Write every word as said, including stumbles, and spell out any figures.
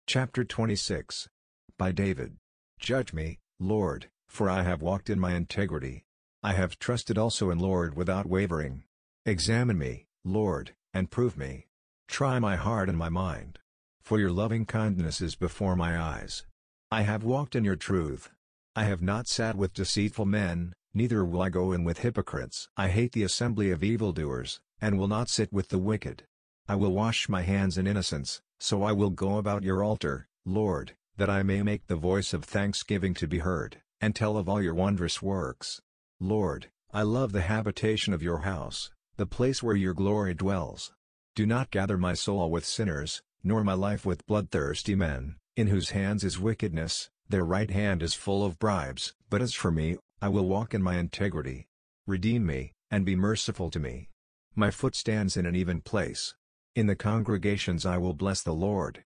Chapter twenty-six. By David. Judge me, Lord, for I have walked in my integrity. I have trusted also in Lord without wavering. Examine me, Lord, and prove me. Try my heart and my mind. For your loving kindness is before my eyes. I have walked in your truth. I have not sat with deceitful men, neither will I go in with hypocrites. I hate the assembly of evildoers, and will not sit with the wicked. I will wash my hands in innocence, so I will go about your altar, Lord, that I may make the voice of thanksgiving to be heard, and tell of all your wondrous works. Lord, I love the habitation of your house, the place where your glory dwells. Do not gather my soul with sinners, nor my life with bloodthirsty men, in whose hands is wickedness, their right hand is full of bribes. But as for me, I will walk in my integrity. Redeem me, and be merciful to me. My foot stands in an even place. In the congregations I will bless the Lord.